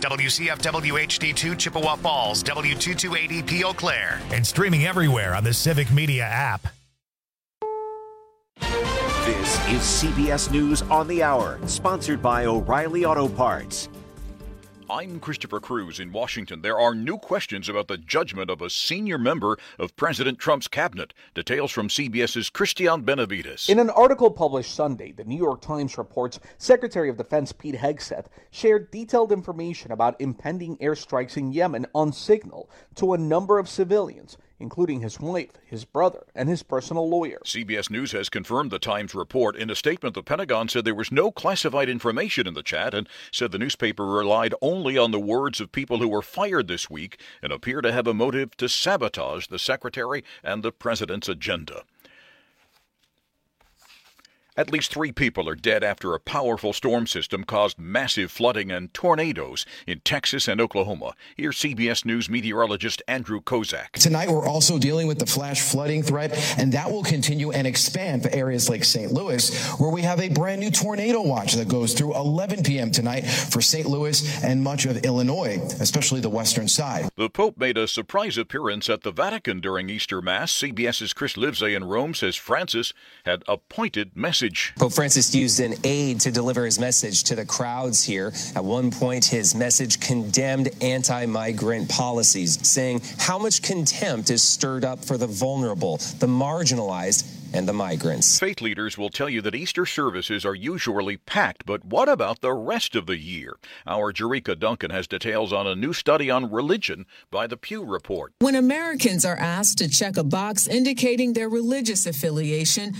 WCFW HD2 Chippewa Falls, W2280P Eau Claire, and streaming everywhere on the Civic Media app. This is CBS News on the Hour, sponsored by O'Reilly Auto Parts. I'm Christopher Cruz in Washington. There are new questions about the judgment of a senior member of President Trump's cabinet. Details from CBS's Christian Benavides. In an article published Sunday, the New York Times reports Secretary of Defense Pete Hegseth shared detailed information about impending airstrikes in Yemen on Signal to a number of civilians, including his wife, his brother, and his personal lawyer. CBS News has confirmed the Times report. In a statement, the Pentagon said there was no classified information in the chat and said the newspaper relied only on the words of people who were fired this week and appear to have a motive to sabotage the secretary and the president's agenda. At least 3 people are dead after a powerful storm system caused massive flooding and tornadoes in Texas and Oklahoma. Here's CBS News meteorologist Andrew Kozak. Tonight, we're also dealing with the flash flooding threat, and that will continue and expand for areas like St. Louis, where we have a brand new tornado watch that goes through 11 p.m. tonight for St. Louis and much of Illinois, especially the western side. The Pope made a surprise appearance at the Vatican during Easter Mass. CBS's Chris Livesay in Rome says Francis had a pointed message. Pope Francis used an aide to deliver his message to the crowds here. At one point, his message condemned anti-migrant policies, saying how much contempt is stirred up for the vulnerable, the marginalized, and the migrants. Faith leaders will tell you that Easter services are usually packed, but what about the rest of the year? Our Jerika Duncan has details on a new study on religion by the Pew Report. When Americans are asked to check a box indicating their religious affiliation,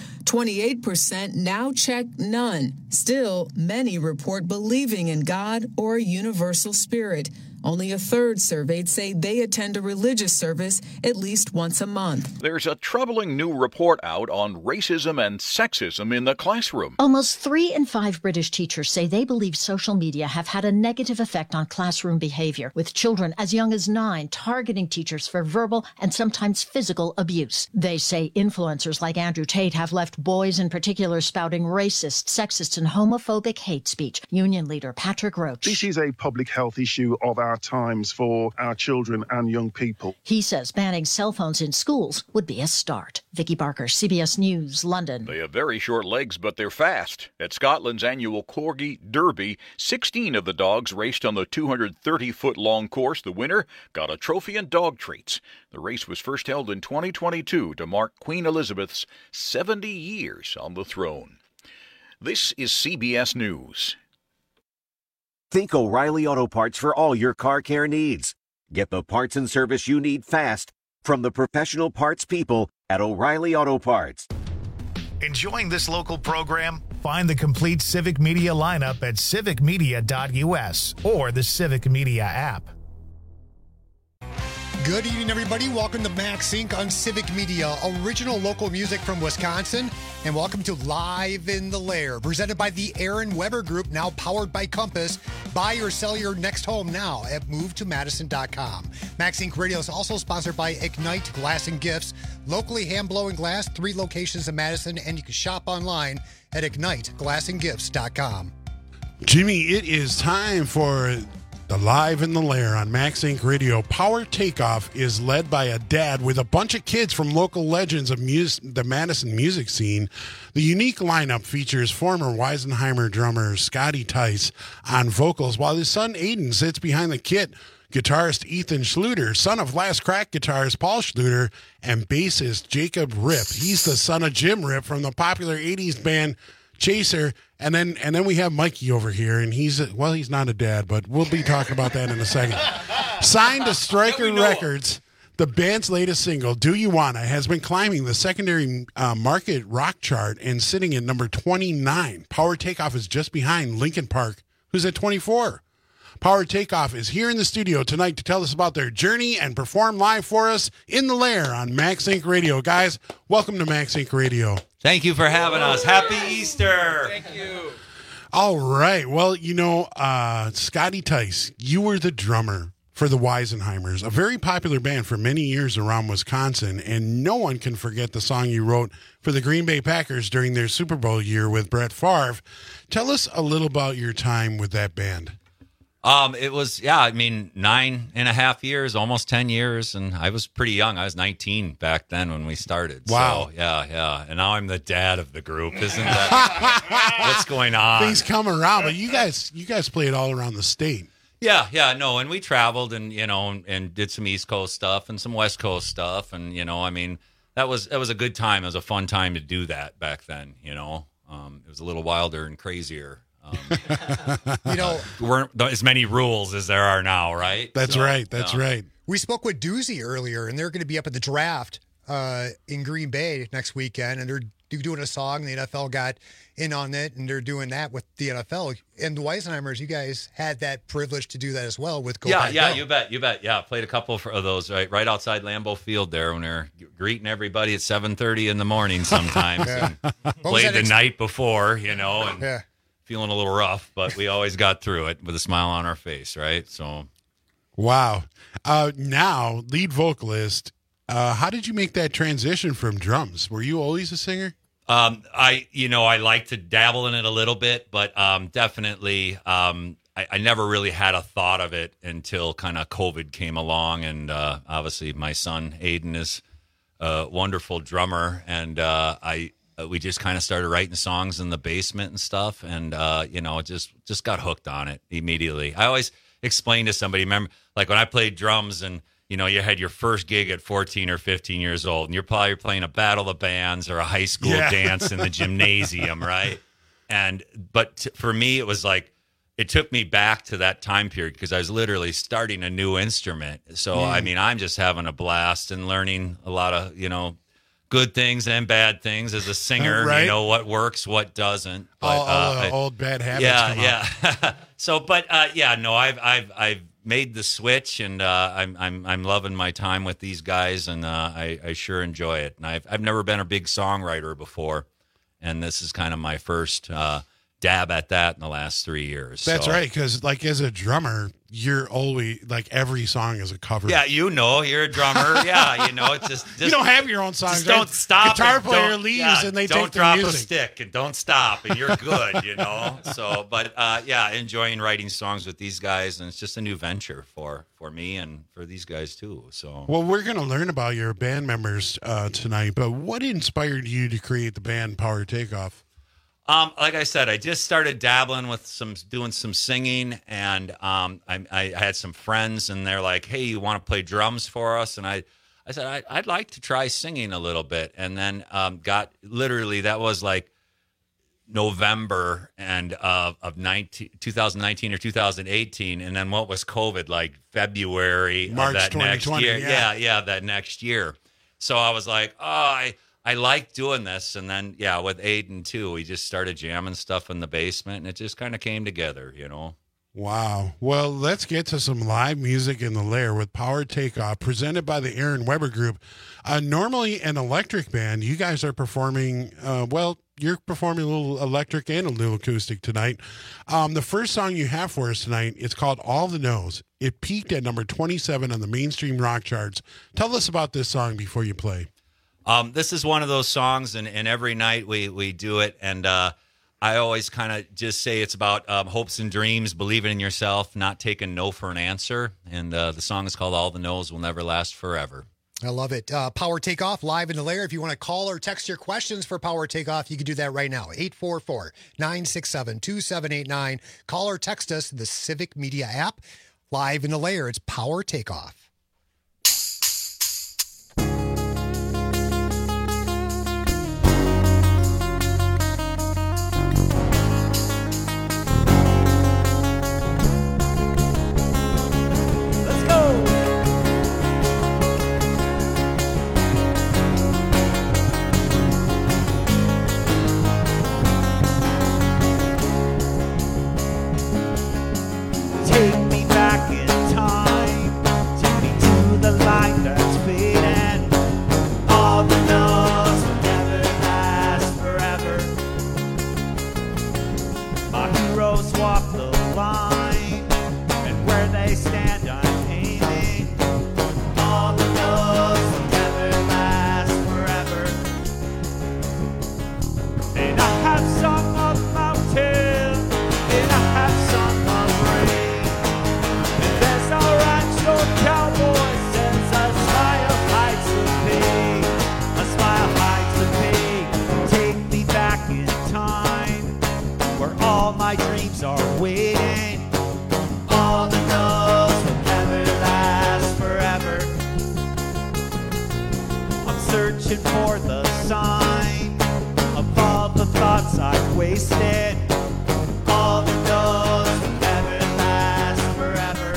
28% now check none. Still, many report believing in God or a universal spirit. Only a third surveyed say they attend a religious service at least once a month. There's a troubling new report out on racism and sexism in the classroom. Almost 3 in 5 British teachers say they believe social media have had a negative effect on classroom behavior, with children as young as 9 targeting teachers for verbal and sometimes physical abuse. They say influencers like Andrew Tate have left boys in particular spouting racist, sexist, and homophobic hate speech. Union leader Patrick Roach. This is a public health issue of our times for our children and young people. He says banning cell phones in schools would be a start. Vicky Barker, CBS News, London. They have very short legs, but they're fast. At Scotland's annual Corgi Derby, 16 of the dogs raced on the 230-foot-long course. The winner got a trophy and dog treats. The race was first held in 2022 to mark Queen Elizabeth's 70 years on the throne. This is CBS News. Think O'Reilly Auto Parts for all your car care needs. Get the parts and service you need fast from the professional parts people at O'Reilly Auto Parts. Enjoying this local program? Find the complete Civic Media lineup at civicmedia.us or the Civic Media app. Good evening, everybody. Welcome to Max Inc. on Civic Media, original local music from Wisconsin. And welcome to Live in the Lair, presented by the Aaron Weber Group, now powered by Compass. Buy or sell your next home now at movetomadison.com. Max Inc. Radio is also sponsored by Ignite Glass and Gifts, locally hand-blowing glass, 3 locations in Madison, and you can shop online at igniteglassandgifts.com. Jimmy, it is time for the Live in the Lair on Max Inc. Radio. Power Takeoff is led by a dad with a bunch of kids from local legends of the Madison music scene. The unique lineup features former Weisenheimer drummer Scotty Tice on vocals, while his son Aiden sits behind the kit. Guitarist Ethan Schluter, son of Last Crack guitarist Paul Schluter, and bassist Jacob Ripp. He's the son of Jim Ripp from the popular 80s band Chaser. And then we have Mikey over here, and he's not a dad, but we'll be talking about that in a second. Signed to Stryker Records, the band's latest single, Do You Wanna, has been climbing the secondary market rock chart and sitting at number 29. Power Takeoff is just behind Linkin Park, who's at 24. Power Takeoff is here in the studio tonight to tell us about their journey and perform live for us in the Lair on Max Inc. Radio. Guys, welcome to Max Inc. Radio. Thank you for having us. Happy Easter. Thank you. All right. Well, Scotty Tice, you were the drummer for the Weisenheimers, a very popular band for many years around Wisconsin, and no one can forget the song you wrote for the Green Bay Packers during their Super Bowl year with Brett Favre. Tell us a little about your time with that band. It was, 9.5 years, almost 10 years. And I was pretty young. I was 19 back then when we started. Wow. So, yeah. And now I'm the dad of the group. Isn't that what's going on? Things come around, but you guys played all around the state. Yeah, no. And we traveled and, and did some East Coast stuff and some West Coast stuff. And, that was a good time. It was a fun time to do that back then, It was a little wilder and crazier. Weren't as many rules as there are now, right? That's right. That's right. We spoke with Doozy earlier, and they're going to be up at the draft in Green Bay next weekend, and they're doing a song. The NFL got in on it, and they're doing that with the NFL. And the Weisenheimers, you guys had that privilege to do that as well with Go Pack Go. You bet. Yeah, played a couple of those right outside Lambeau Field there when they're greeting everybody at 7:30 in the morning sometimes. And played the night before, and feeling a little rough, but we always got through it with a smile on our face, right? So, wow. Now, lead vocalist, how did you make that transition from drums? Were you always a singer? I like to dabble in it a little bit, but definitely I never really had a thought of it until kind of COVID came along, and obviously my son Aiden is a wonderful drummer, and we just kind of started writing songs in the basement and stuff, and just got hooked on it immediately. I always explain to somebody, remember, like when I played drums and you had your first gig at 14 or 15 years old, and you're probably playing a battle of bands or a high school dance in the gymnasium, right? But for me, it was like, it took me back to that time period because I was literally starting a new instrument. So, I'm just having a blast and learning a lot of, good things and bad things as a singer, right? What works, what doesn't. But, all the old bad habits come out. So, but I've made the switch, and I'm loving my time with these guys, and I sure enjoy it. And I've never been a big songwriter before, and this is kind of my first dab at that in the last 3 years. That's right, because as a drummer, you're always every song is a cover. Yeah, you're a drummer. It's just you don't have your own songs. Just don't stop. Guitar player leaves and they don't take drop the a music. stick and don't stop and you're good. So, but enjoying writing songs with these guys, and it's just a new venture for me and for these guys too. So, well, we're going to learn about your band members tonight. But what inspired you to create the band Power Takeoff? Like I said, I just started dabbling with doing some singing, and I had some friends, and they're like, "Hey, you want to play drums for us?" And I said, I'd like to try singing a little bit, and then that was like November of 2019 or 2018, and then what was COVID, like February March of that next 2020, year, that next year. So I was like, I like doing this. And then, with Aiden, too, we just started jamming stuff in the basement, and it just kind of came together, Wow. Well, let's get to some live music in the Lair with Power Takeoff, presented by the Aaron Weber Group. Normally an electric band, you guys are performing, you're performing a little electric and a little acoustic tonight. The first song you have for us tonight, it's called All the Knows. It peaked at number 27 on the mainstream rock charts. Tell us about this song before you play. This is one of those songs, and every night we do it, and I always kind of just say it's about hopes and dreams, believing in yourself, not taking no for an answer, and the song is called All the No's Will Never Last Forever. I love it. Power Takeoff live in the Lair. If you want to call or text your questions for Power Takeoff, you can do that right now. 844-967-2789. Call or text us the Civic Media app. Live in the Lair. It's Power Takeoff. wasted. All the no's will never last forever.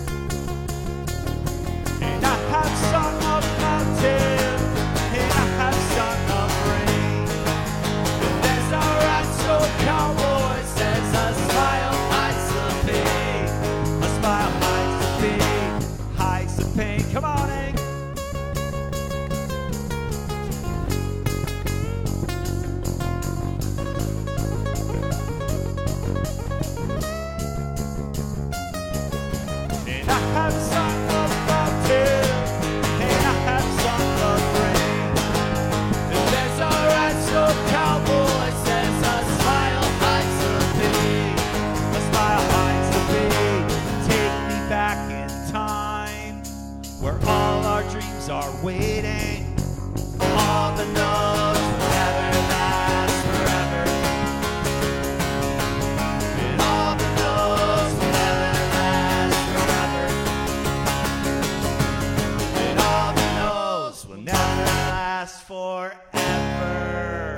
And I have sung of mountain, and I have sung of rain. But there's no right-so cowboy says a smile hides the pain. A smile hides the pain, hides the pain. Come on, Hank. And I have sung of mountain, and I have sung of rain. And there's a right-so cowboy says a smile hides the pain. A smile hides the pain. Take me back in time, where all our dreams are waiting. All the no's will never last forever. And all the no's will never last forever. And all the no's will never last forever.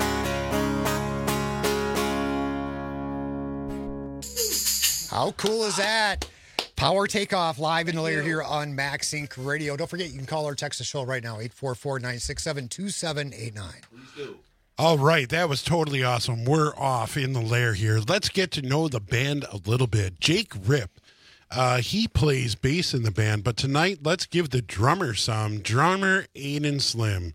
How cool is that? Power Takeoff live in the layer here on Max Inc. Radio. Don't forget, you can call or text the show right now, 844-967-2789. Please do. All right, that was totally awesome. We're off in the lair here. Let's get to know the band a little bit. Jake Ripp, he plays bass in the band, but tonight let's give the drummer some. Drummer Aiden Slim.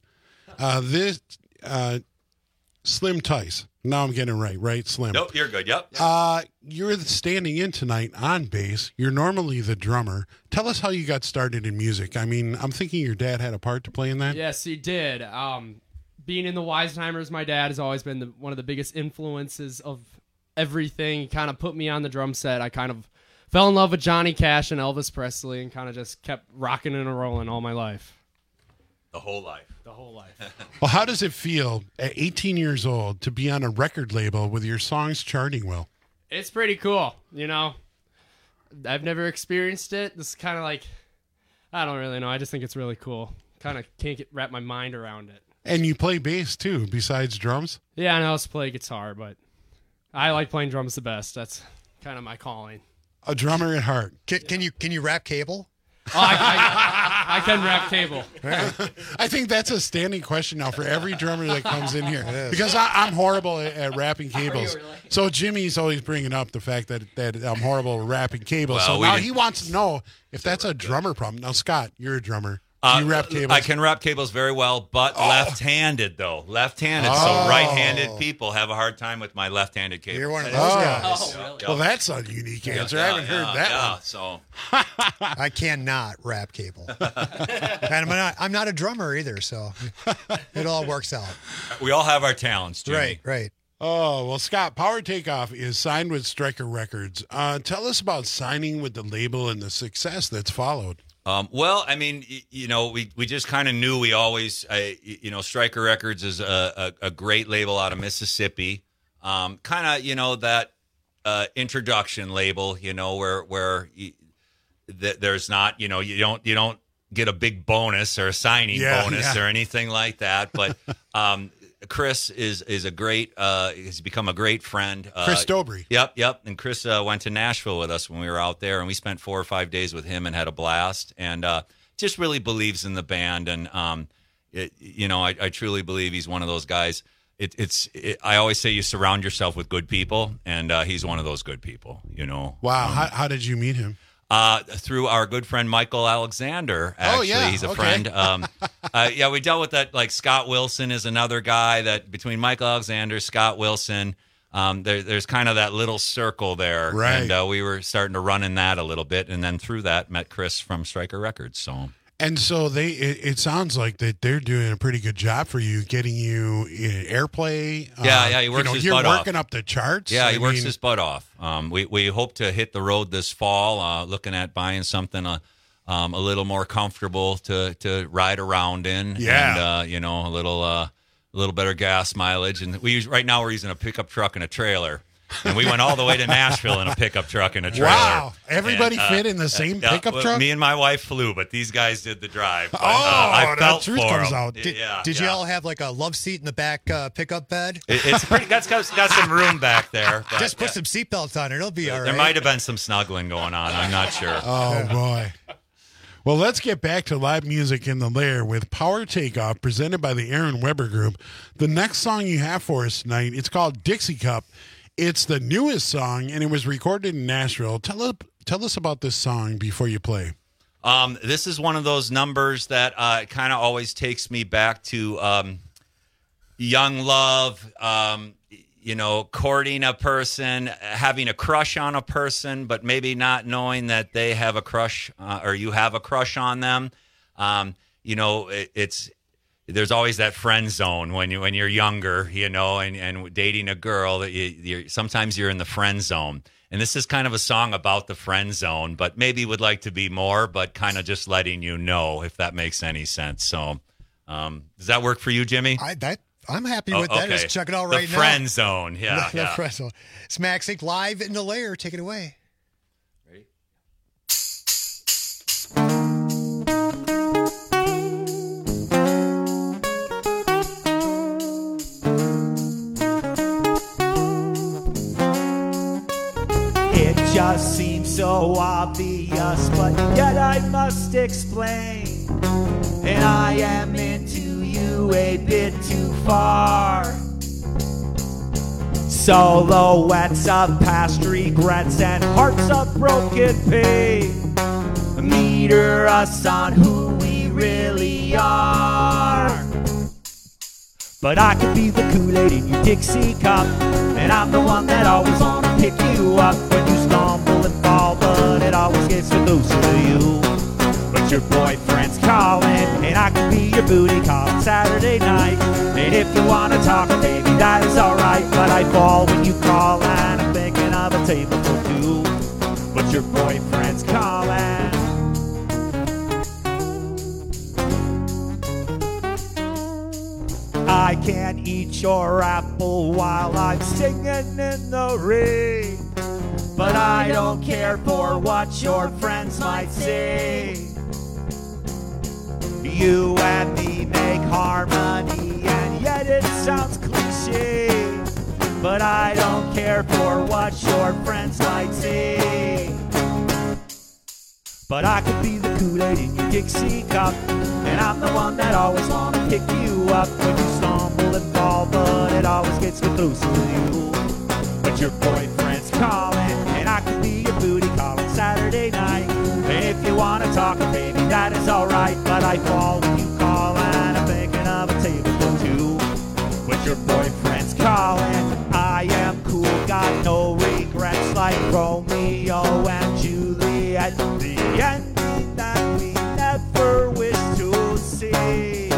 Slim Tice. Now I'm getting it right? Slim. Nope, you're good. Yep. You're standing in tonight on bass. You're normally the drummer. Tell us how you got started in music. I mean, I'm thinking your dad had a part to play in that. Yes, he did. Being in the Weisenheimers, my dad has always been one of the biggest influences of everything. He kind of put me on the drum set. I kind of fell in love with Johnny Cash and Elvis Presley and kind of just kept rocking and rolling all my life. The whole life. The whole life. Well, how does it feel at 18 years old to be on a record label with your songs charting well? It's pretty cool, you know. I've never experienced it. This is kind of like, I don't really know. I just think it's really cool. Kind of can't wrap my mind around it. And you play bass too, besides drums? Yeah, and I also play guitar, but I like playing drums the best. That's kind of my calling. A drummer at heart. Can you rap cable? Oh, I can rap cable. I think that's a standing question now for every drummer that comes in here. Because I'm horrible at rapping cables. Really? So Jimmy's always bringing up the fact that I'm horrible at rapping cables. Well, so now he wants to know if that's a drummer problem. Now, Scott, you're a drummer. Do you rap cables? I can rap cables very well, but left-handed, though. Left-handed. So right-handed people have a hard time with my left-handed cables. You're one of those guys. Oh, really? Well, that's a unique answer. I haven't heard that one. So I cannot rap cable. And I'm not a drummer either, so it all works out. We all have our talents, Jimmy. Right. Oh, well, Scott, Power Takeoff is signed with Stryker Records. Tell us about signing with the label and the success that's followed. Well, I mean, you know, we just kind of knew we always, you know, Stryker Records is a great label out of Mississippi. Kind of, you know, that introduction label, you know, where there's not, you know, you don't get a big bonus or a signing bonus or anything like that. But Chris is a great, he's become a great friend. Chris Dobry. Yep. And Chris went to Nashville with us when we were out there, and we spent 4 or 5 days with him and had a blast. And just really believes in the band, and you know, I truly believe he's one of those guys. I always say you surround yourself with good people, and he's one of those good people. You know. Wow. How did you meet him? Through our good friend Michael Alexander. Actually, he's a friend. We dealt with that. Like Scott Wilson is another guy that between Michael Alexander, Scott Wilson, there's kind of that little circle there. Right. And we were starting to run in that a little bit. And then through that, met Chris from Stryker Records. So. And so it sounds like that they're doing a pretty good job for you, getting you in airplay. Yeah, he works his butt off. You're working up the charts. Yeah, he works his butt off. We hope to hit the road this fall, looking at buying something a little more comfortable to ride around in. Yeah. And, you know, a little better gas mileage. And right now we're using a pickup truck and a trailer. And we went all the way to Nashville in a pickup truck and a trailer. Wow. Everybody fit in the same pickup truck? Me and my wife flew, but these guys did the drive. But, I felt the truth comes out. Did you all have like a love seat in the back pickup bed? It's pretty. That's got some room back there. But, just put some seatbelts on it. It'll be all right. There might have been some snuggling going on. I'm not sure. Oh, boy. Well, let's get back to live music in the Lair with Power Takeoff, presented by the Aaron Weber Group. The next song you have for us tonight, it's called Dixie Cup. It's the newest song, and it was recorded in Nashville. Tell us about this song before you play. This is one of those numbers that kind of always takes me back to young love, courting a person, having a crush on a person, but maybe not knowing that they have a crush or you have a crush on them. There's always that friend zone when you're younger, and dating a girl. Sometimes you're in the friend zone. And this is kind of a song about the friend zone, but maybe would like to be more, but kind of just letting you know, if that makes any sense. So does that work for you, Jimmy? I'm happy with that. Okay. Let's check it out right now. The friend zone. Yeah. The friend zone. It's Max Inc. live in the Lair. Take it away. Ready? It just seems so obvious, but yet I must explain. And I am into you a bit too far. Silhouettes of past regrets and hearts of broken pain meter us on who we really are. But I could be the Kool-Aid in your Dixie cup, and I'm the one that always wanna pick you up when you stumble and fall, but it always gets closer to you. But your boyfriend's calling, and I could be your booty call on Saturday night. And if you wanna talk, baby, that is alright, but I fall when you call, and I'm thinking of a table for two. But your boyfriend's calling. I can't eat your apple while I'm singing in the rain, but I don't care for what your friends might say. You and me make harmony, and yet it sounds cliche, but I don't care for what your friends might say. But I could be the Kool-Aid in your Dixie cup, and I'm the one that always wanna pick you up when you stumble and fall, but it always gets me closer to you. But your boyfriend's calling, and I could be your booty call on Saturday night. And if you wanna talk, baby, that is alright, but I fall when you call, and I'm thinking of a table for two. But your boyfriend's calling. I am cool, got no regrets, like Romeo and Juliet. The ending that we never wish to see.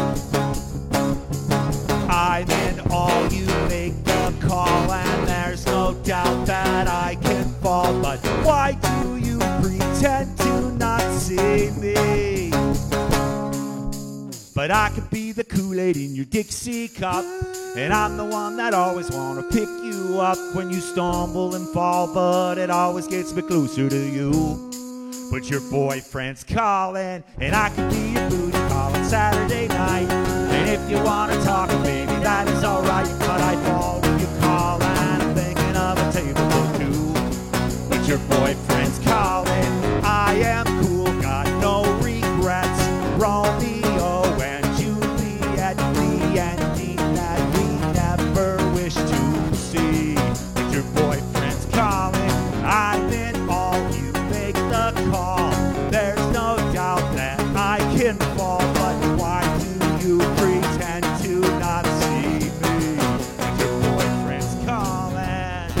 I'm in all, you make the call, and there's no doubt that I can fall. But why do you pretend to not see me? But I could be the Kool-Aid in your Dixie cup, and I'm the one that always wanna pick you up when you stumble and fall, but it always gets me closer to you. But your boyfriend's calling, and I could be your booty call on Saturday night. And if you wanna talk, baby, that is alright, but I fall when you call, and I'm thinking of a table for two. But your boyfriend's calling. I am cool, got no regrets. Romeo and Juliet, the ending that we never wish to see. But your boyfriend's calling. I'm in all, you make the call. There's no doubt that I can fall, but why do you pretend to not see me? But your boyfriend's calling.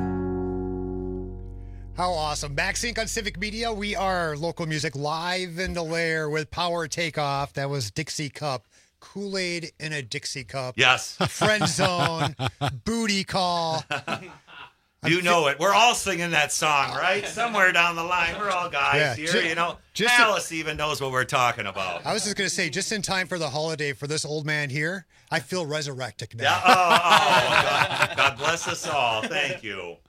How awesome. Max Inc. on Civic Media. We are local music live in the Lair with Power Takeoff. That was Dixie Cup. Kool-Aid in a Dixie Cup. Yes. Friend Zone. Booty Call. You know it. We're all singing that song, right? Somewhere down the line. We're all guys here, Alice even knows what we're talking about. I was just going to say, just in time for the holiday for this old man here, I feel resurrected now. Yeah. God bless us all. Thank you.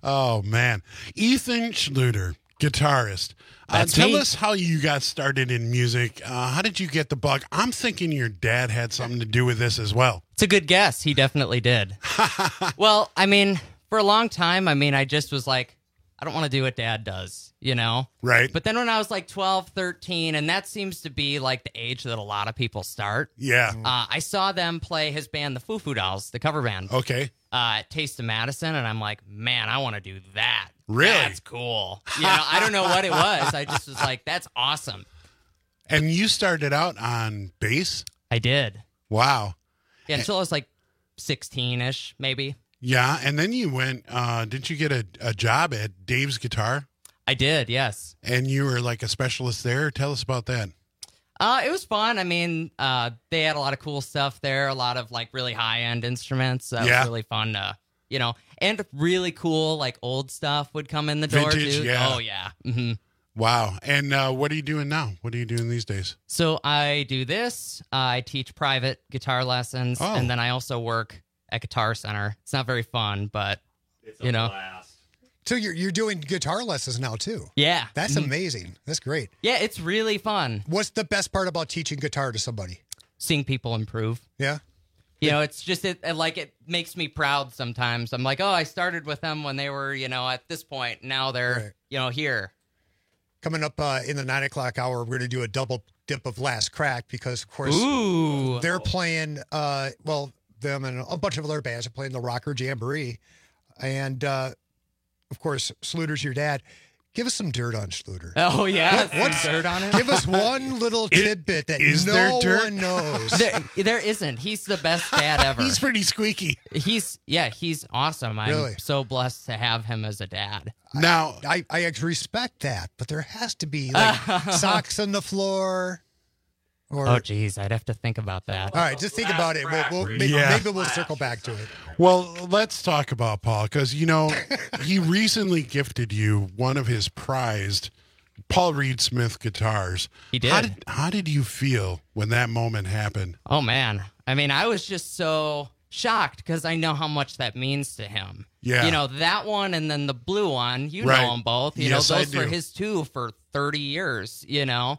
Oh, man. Ethan Schluter, guitarist. That's tell me. us how you got started in music. How did you get the bug? I'm thinking your dad had something to do with this as well. It's a good guess. He definitely did. Well, I mean, for a long time, I just was like, I don't want to do what Dad does, you know? Right. But then when I was like 12, 13, and that seems to be like the age that a lot of people start. Yeah. I saw them play his band, the Foo Foo Dolls, the cover band. Okay. At Taste of Madison, and I'm like, man, I want to do that. Really? That's cool. You know, I don't know what it was. I just was like, that's awesome. And you started out on bass? I did. Wow. Yeah, until I was like 16-ish, maybe. Yeah, and then you went, didn't you get a job at Dave's Guitar? I did, yes. And you were like a specialist there? Tell us about that. It was fun. I mean, they had a lot of cool stuff there, a lot of like really high-end instruments. That was really fun to, you know, and really cool like old stuff would come in the door, Vintage, too. yeah. Oh, yeah. Mm-hmm. Wow. And what are you doing now? What are you doing these days? So I do this. I teach private guitar lessons, and then I also work at Guitar Center. It's not very fun, but, It's you know. blast. So you're doing guitar lessons now too. Yeah. That's amazing. That's great. Yeah, it's really fun. What's the best part about teaching guitar to somebody? Seeing people improve. Yeah. You know, it's just it makes me proud sometimes. I'm like, oh, I started with them when they were, you know, at this point. Now they're, you know, here. Coming up in the 9 o'clock hour, we're going to do a double dip of Last Crack because, of course, they're playing, them and a bunch of other bands are playing the Rocker Jamboree. And, of course, Schluter's your dad. Give us some dirt on Schluter. Oh, yeah. What's dirt on him? Give us one little tidbit that no one knows. There isn't. He's the best dad ever. He's pretty squeaky. He's awesome. I'm Really? so blessed to have him as a dad. Now, I actually respect that, but there has to be like socks on the floor. Or, oh, geez, I'd have to think about that. all right, just think about it. Maybe we'll circle back to it. Well, let's talk about Paul because, you know, he recently gifted you one of his prized Paul Reed Smith guitars. He did. How did you feel when that moment happened? Oh, man. I mean, I was just so shocked because I know how much that means to him. Yeah. You know, that one and then the blue one, you Right. know them both. You Yes, know, I those were do. his too for 30 years, you know.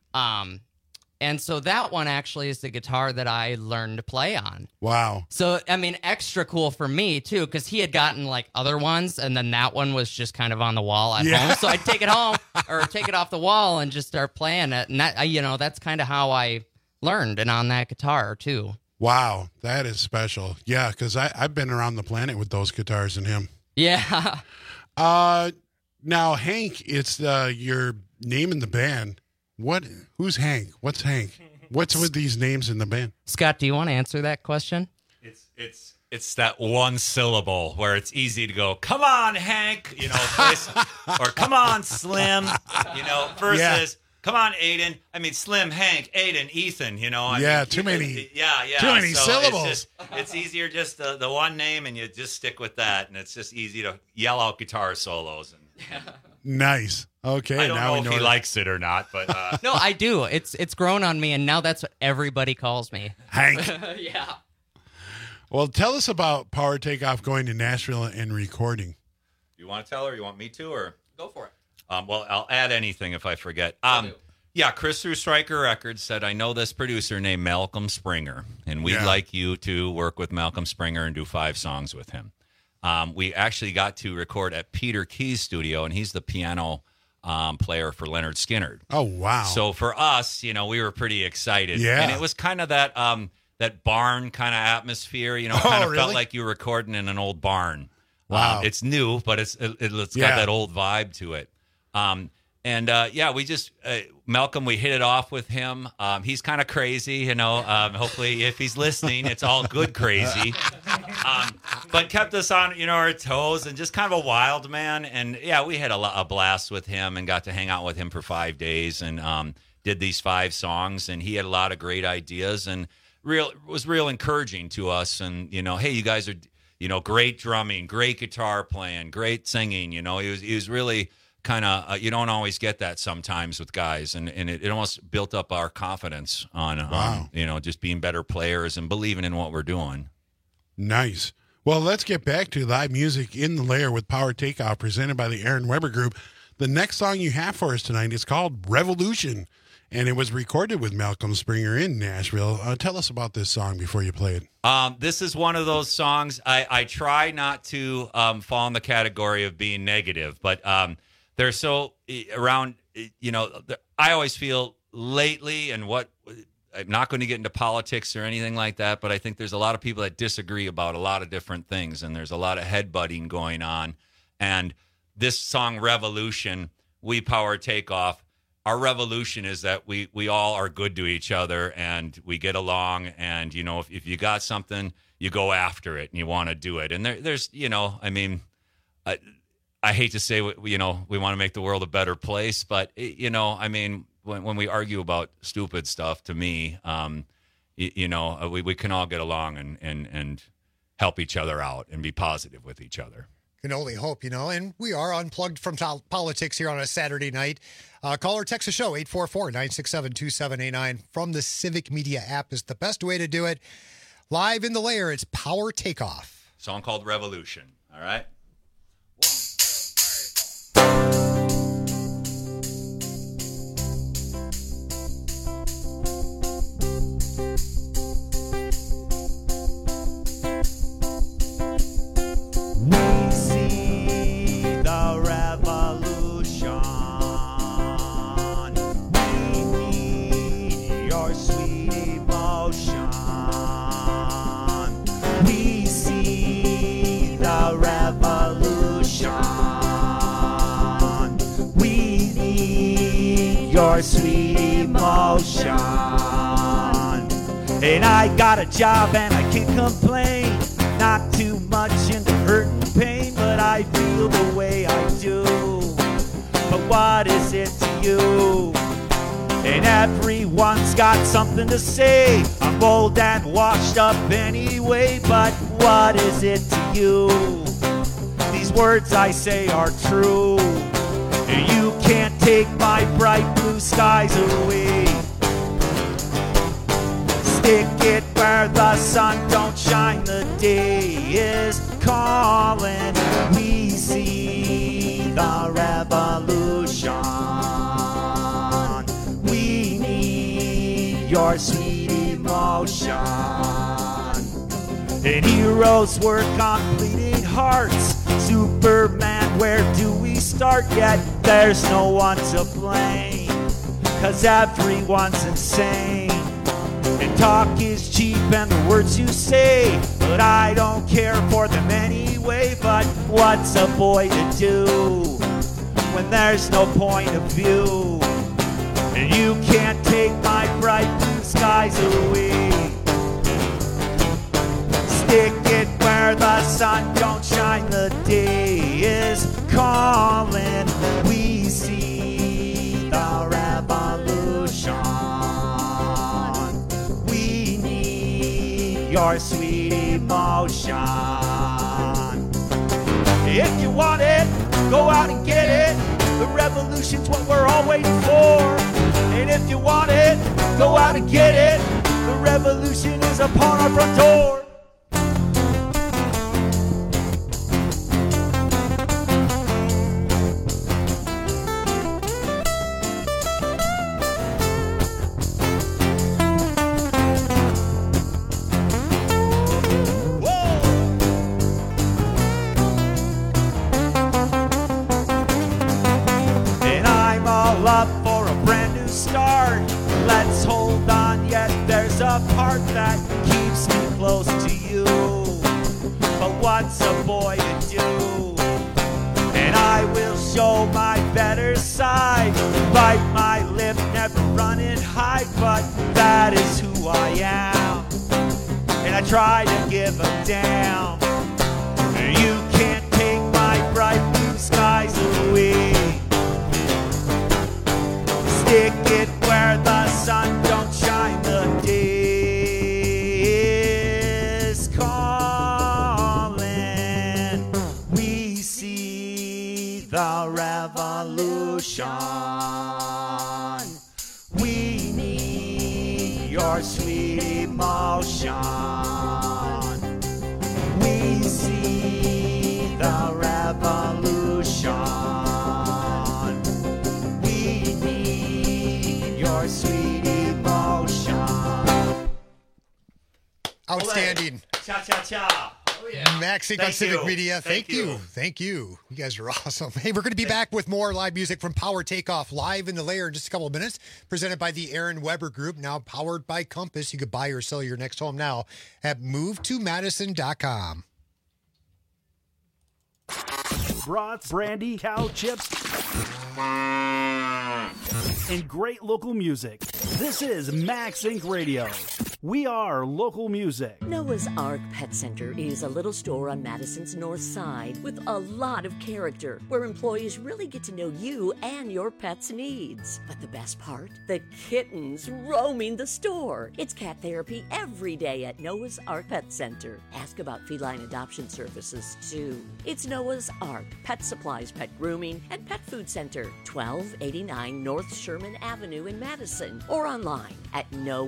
And so that one actually is the guitar that I learned to play on. Wow. So, I mean, extra cool for me, too, because he had gotten, like, other ones, and then that one was just kind of on the wall at home. So I'd take it home or take it off the wall and just start playing it. And, that, you know, that's kind of how I learned and on that guitar, too. Wow. That is special. Yeah, because I've been around the planet with those guitars and him. Yeah. Now, Hank, it's your name in the band. Who's Hank? What's Hank? What's with these names in the band? Scott, do you want to answer that question? It's that one syllable where it's easy to go, come on, Hank, you know, or come on, Slim, you know, versus come on, Aiden. I mean, Slim, Hank, Aiden, Ethan, you know. I mean, too many. Yeah. Too many So syllables. It's easier just the one name, and you just stick with that, and it's just easy to yell out guitar solos. And Nice. Okay. I don't now know we if he likes it or not, but No, I do. It's grown on me, and now that's what everybody calls me. Hank. Yeah. Well, tell us about Power Takeoff going to Nashville and recording. you want to tell her? You want me to, or go for it? Well, I'll add anything if I forget. Yeah, Chris through Stryker Records said, I know this producer named Malcolm Springer, and we'd like you to work with Malcolm Springer and do 5 songs with him. We actually got to record at Peter Key's studio, and he's the piano player for Leonard Skinner. Oh, wow. So for us, you know, we were pretty excited. Yeah. And it was kind of that that barn kind of atmosphere, you know, kind of really? felt like you were recording in an old barn. Wow. It's new, but it's got that old vibe to it. We just, Malcolm, we hit it off with him. He's kind of crazy, you know. Hopefully, if he's listening, it's all good crazy. But kept us on, you know, our toes and just kind of a wild man. And, yeah, we had a blast with him and got to hang out with him for 5 days and did these 5 songs. And he had a lot of great ideas and was real encouraging to us. And, you know, hey, you guys are, you know, great drumming, great guitar playing, great singing. You know, he was really kind of you don't always get that sometimes with guys, and it almost built up our confidence on you know, just being better players and believing in what we're doing. Nice. Well, let's get back to live music in the lair with Power Takeoff, presented by the Aaron Weber Group. The next song you have for us tonight is called Revolution, and it was recorded with Malcolm Springer in Nashville. Tell us about this song before you play it. This is one of those songs I try not to fall in the category of being negative, but they're so around, I always feel lately, and I'm not going to get into politics or anything like that, but I think there's a lot of people that disagree about a lot of different things, and there's a lot of headbutting going on. And this song, Revolution, We Power Takeoff, our revolution is that we all are good to each other and we get along. And, if you got something, you go after it and you want to do it. And there's, I hate to say, we want to make the world a better place, but, when we argue about stupid stuff, to me, we can all get along and help each other out and be positive with each other. Can only hope, and we are unplugged from politics here on a Saturday night. Call or text the show, 844-967-2789 from the Civic Media app is the best way to do it. Live in the lair, it's Power Takeoff. Song called Revolution, all right? Your sweet emotion. And I got a job and I can't complain. Not too much into hurt and pain, but I feel the way I do. But what is it to you? And everyone's got something to say. I'm old and washed up anyway, but what is it to you? These words I say are true. You can't take my bright blue skies away. Stick it where the sun don't shine. The day is calling. We see the revolution. We need your sweet emotion. And heroes work on bleeding hearts. Superman, where do we start? Yet there's no one to blame, 'cause everyone's insane. And talk is cheap and the words you say, but I don't care for them anyway. But what's a boy to do when there's no point of view? And you can't take my bright blue skies away. Stick it where the sun don't shine. The day is calling. We see the revolution. We need your sweet emotion. If you want it, go out and get it. The revolution's what we're all waiting for. And if you want it, go out and get it. The revolution is upon our front door. Up for a brand new start. Let's hold on, yet there's a part that keeps me close to you. But what's a boy to do? And I will show my better side. Bite my lip, never run and hide, but that is who I am. And I try to give a damn. You can't take my bright blue skies away. Stick it where the sun don't shine. The day is calling. We see the revolution. We need your sweet emotion. We your sweet emotion. Outstanding. Cha-cha-cha. Oh, yeah. Max Inc. on Thank Civic you. Media. Thank you. Thank you. You guys are awesome. Hey, we're going to be back with more live music from Power Takeoff live in the lair in just a couple of minutes. Presented by the Aaron Weber Group, now powered by Compass. You could buy or sell your next home now at movetomadison.com. Brats, brandy, cow chips, and great local music. This is Max Inc. Radio. We are local music. Noah's Ark Pet Center is a little store on Madison's north side with a lot of character, where employees really get to know you and your pet's needs. But the best part? The kittens roaming the store. It's cat therapy every day at Noah's Ark Pet Center. Ask about feline adoption services, too. It's Noah's Ark Pet Supplies, Pet Grooming, and Pet Food Center, 1289 North Sherman Avenue in Madison, or online at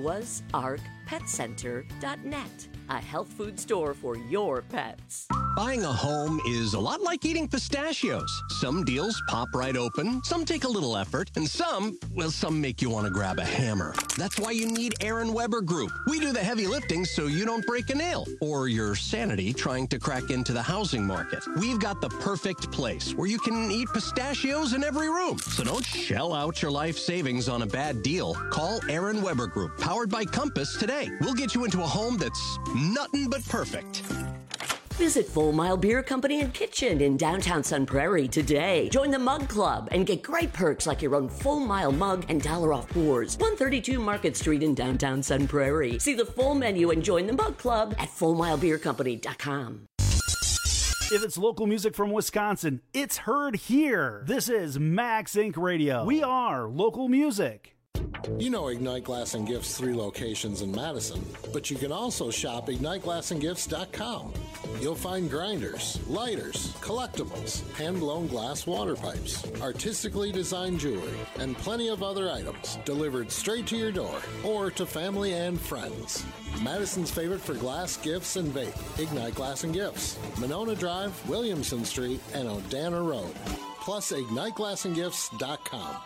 noahsarkpetcenter.net. A health food store for your pets. Buying a home is a lot like eating pistachios. Some deals pop right open, some take a little effort, and some make you want to grab a hammer. That's why you need Aaron Weber Group. We do the heavy lifting so you don't break a nail or your sanity trying to crack into the housing market. We've got the perfect place where you can eat pistachios in every room. So don't shell out your life savings on a bad deal. Call Aaron Weber Group, powered by Compass, today. We'll get you into a home that's nothing but perfect. Visit Full Mile Beer Company and Kitchen in downtown Sun Prairie today. Join the Mug Club and get great perks like your own Full Mile mug and $1 off pours. 132 Market Street in downtown Sun Prairie. See the full menu and join the Mug Club at FullMileBeerCompany.com. If it's local music from Wisconsin, it's heard here. This is Max Inc. Radio. We are local music. You know Ignite Glass and Gifts 3 locations in Madison, but you can also shop IgniteGlassandGifts.com. You'll find grinders, lighters, collectibles, hand-blown glass water pipes, artistically designed jewelry, and plenty of other items delivered straight to your door or to family and friends. Madison's favorite for glass, gifts, and vape. Ignite Glass and Gifts. Monona Drive, Williamson Street, and Odana Road. Plus IgniteGlassandGifts.com.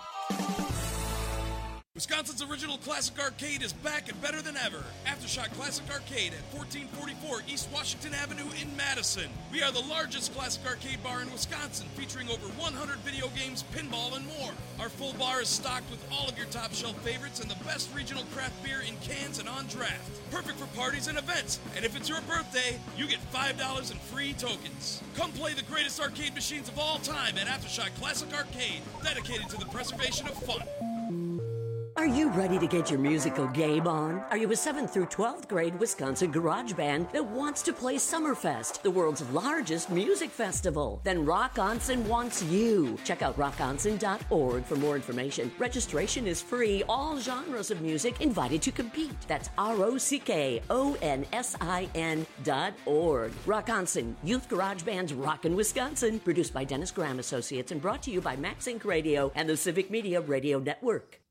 Wisconsin's original classic arcade is back and better than ever. Aftershock Classic Arcade at 1444 East Washington Avenue in Madison. We are the largest classic arcade bar in Wisconsin, featuring over 100 video games, pinball, and more. Our full bar is stocked with all of your top shelf favorites and the best regional craft beer in cans and on draft. Perfect for parties and events. And if it's your birthday, you get $5 in free tokens. Come play the greatest arcade machines of all time at Aftershock Classic Arcade, dedicated to the preservation of fun. Are you ready to get your musical game on? Are you a 7th through 12th grade Wisconsin garage band that wants to play Summerfest, the world's largest music festival? Then Rock Onsen wants you. Check out rockonsen.org for more information. Registration is free. All genres of music invited to compete. That's ROCKONSIN.org. Rock Onsen, Youth Garage Band's Rockin' Wisconsin. Produced by Dennis Graham Associates and brought to you by Max Inc. Radio and the Civic Media Radio Network.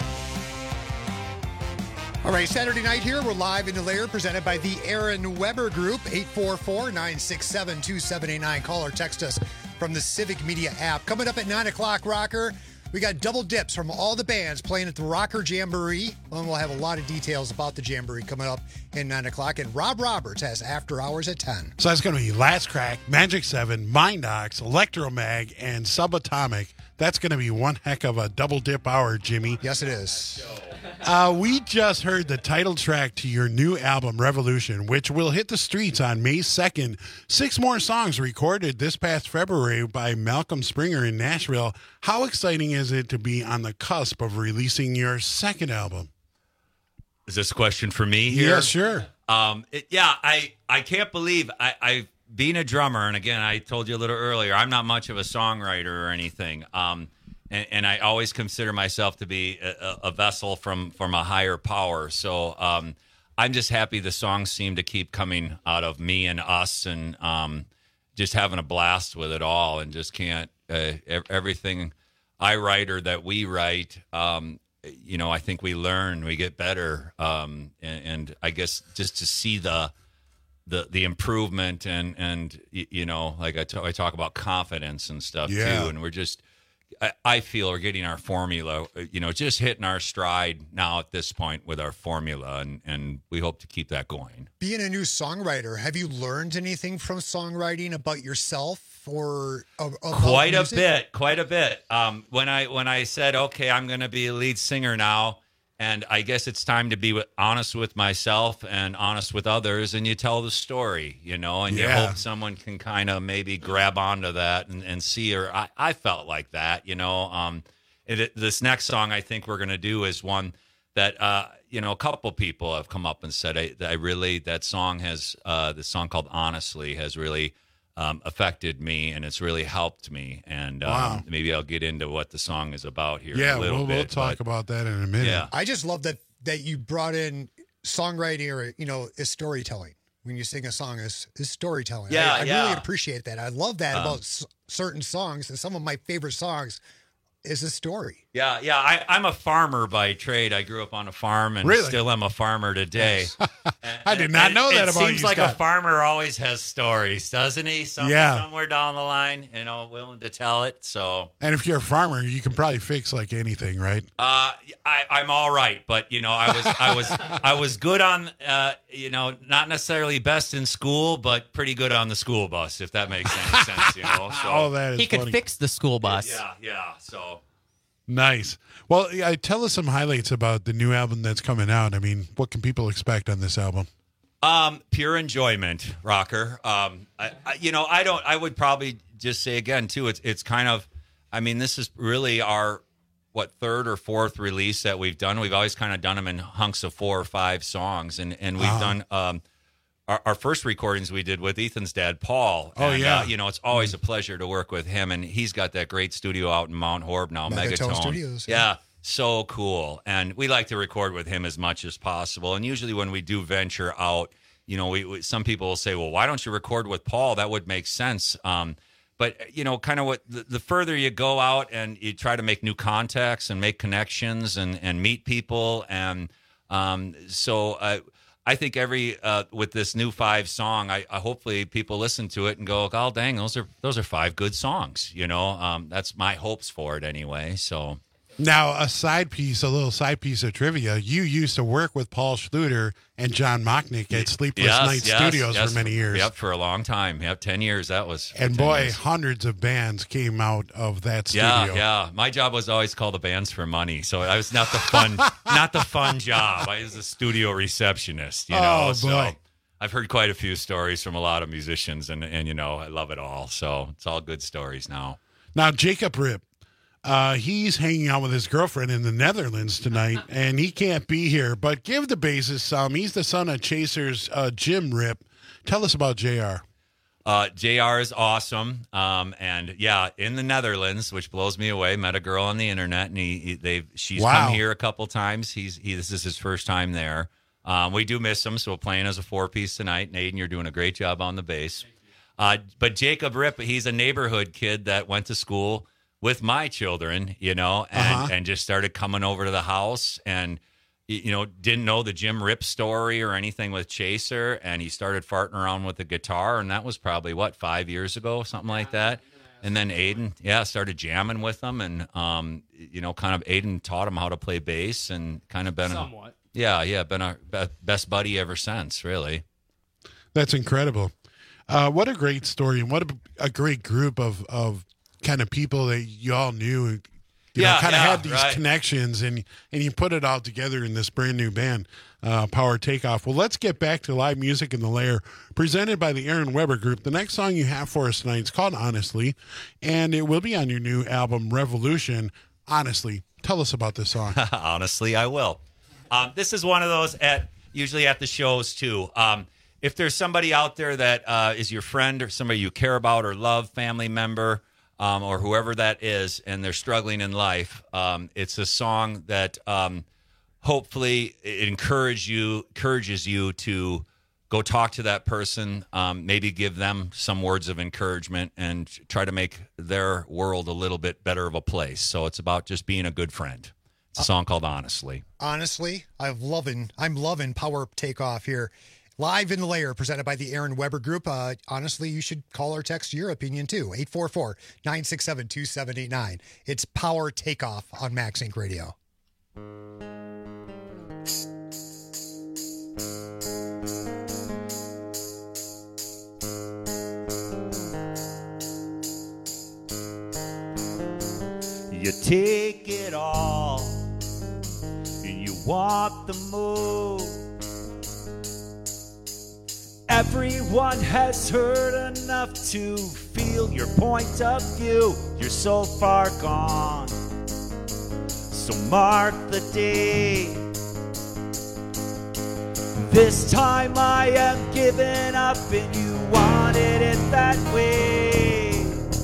All right, Saturday night here, we're live in the lair, presented by the Aaron Weber Group, 844-967-2789. Call or text us from the Civic Media app. Coming up at 9 o'clock, Rocker, we got double dips from all the bands playing at the Rocker Jamboree. And we'll have a lot of details about the Jamboree coming up in 9 o'clock. And Rob Roberts has After Hours at 10. So that's going to be Last Crack, Magic 7, Mindox, Electromag, and Subatomic. That's going to be one heck of a double dip hour, Jimmy. Yes, it is. We just heard the title track to your new album, Revolution, which will hit the streets on May 2nd. 6 more songs recorded this past February by Malcolm Springer in Nashville. How exciting is it to be on the cusp of releasing your second album? Is this a question for me here? Yeah, sure. I can't believe I've been a drummer, and again, I told you a little earlier, I'm not much of a songwriter or anything. And I always consider myself to be a vessel from a higher power. So I'm just happy the songs seem to keep coming out of me and us, and just having a blast with it all, and just can't everything I write or that we write. I think we learn, we get better, and I guess just to see the improvement and like I talk about confidence and stuff too, and we're just I feel are getting our formula, just hitting our stride now at this point with our formula, and we hope to keep that going. Being a new songwriter, have you learned anything from songwriting about yourself or about Quite music? a bit. When I said, okay, I'm going to be a lead singer now, and I guess it's time to be honest with myself and honest with others, and you tell the story, and you hope someone can kind of maybe grab onto that and see her. I felt like that, this next song I think we're going to do is one that, a couple people have come up and said, that song has, the song called Honestly has really affected me, and it's really helped me. And maybe I'll get into what the song is about here in a little bit. We'll talk about that in a minute. Yeah. I just love that you brought in songwriting or, is storytelling. When you sing a song, is storytelling. I really appreciate that. I love that about certain songs, and some of my favorite songs is a story. Yeah. I'm a farmer by trade. I grew up on a farm and still am a farmer today. I did not know that about you. It seems like a farmer always has stories, doesn't he? Somewhere down the line, willing to tell it. So, and if you're a farmer, you can probably fix like anything, right? I'm all right, but I was good on not necessarily best in school, but pretty good on the school bus, if that makes any sense. So that is he could funny. fix the school bus. Yeah. So. Nice. Well, tell us some highlights about the new album that's coming out. I mean, what can people expect on this album? Pure enjoyment, rocker. I would probably just say again too. It's kind of, this is really our third or fourth release that we've done. We've always kind of done them in hunks of 4 or 5 songs, and we've done. Our first recordings we did with Ethan's dad, Paul. It's always a pleasure to work with him, and he's got that great studio out in Mount Horeb now, Megatone Studios. Yeah, so cool. And we like to record with him as much as possible. And usually when we do venture out, some people will say, well, why don't you record with Paul? That would make sense. But, kind of what the further you go out and you try to make new contacts and make connections and meet people. And I think with this new 5 song, I hopefully people listen to it and go, oh dang, those are 5 good songs. That's my hopes for it anyway. So now a little side piece of trivia. You used to work with Paul Schluter and John Mocknick at Sleepless Night Studios for many years. Yep, for a long time. Yep, 10 years. That was. And boy, hundreds of bands came out of that studio. Yeah. My job was always call the bands for money, so I was not the fun job. I was a studio receptionist. Boy. So I've heard quite a few stories from a lot of musicians, and I love it all. So it's all good stories now. Now Jacob Ripp. He's hanging out with his girlfriend in the Netherlands tonight, and he can't be here. But give the bassist some. He's the son of Chaser's Jim Ripp. Tell us about JR. JR is awesome. And in the Netherlands, which blows me away. Met a girl on the internet, and she's come here a couple times. This is his first time there. We do miss him, so we're playing as a 4-piece tonight. And Aiden, you're doing a great job on the bass. But Jacob Ripp, he's a neighborhood kid that went to school with my children, and just started coming over to the house and, didn't know the Jim Ripp story or anything with Chaser. And he started farting around with the guitar. And that was probably 5 years ago, something like that. And then Aiden, started jamming with them. And, kind of Aiden taught him how to play bass and kind of been somewhat. Been our best buddy ever since, really. That's incredible. What a great story, and what a great group of kind of people that you all knew, had these connections, and you put it all together in this brand new band, Power Takeoff. Well, let's get back to live music in the Lair, presented by the Aaron Weber Group. The next song you have for us tonight is called Honestly, and it will be on your new album, Revolution. Honestly, tell us about this song. Honestly, I will. This is one of those usually at the shows too. If there's somebody out there that is your friend or somebody you care about or love, family member, or whoever that is, and they're struggling in life, it's a song that hopefully it encourages you to go talk to that person, maybe give them some words of encouragement, and try to make their world a little bit better of a place. So it's about just being a good friend. It's a song called Honestly. Honestly, I'm loving Power Takeoff here. Live in the Lair, presented by the Aaron Weber Group. Honestly, you should call or text your opinion, too. 844-967-2789. It's Power Takeoff on Max Inc. Radio. You take it all and you walk the move. Everyone has heard enough to feel your point of view. You're so far gone, so mark the day. This time I am giving up and you wanted it that way.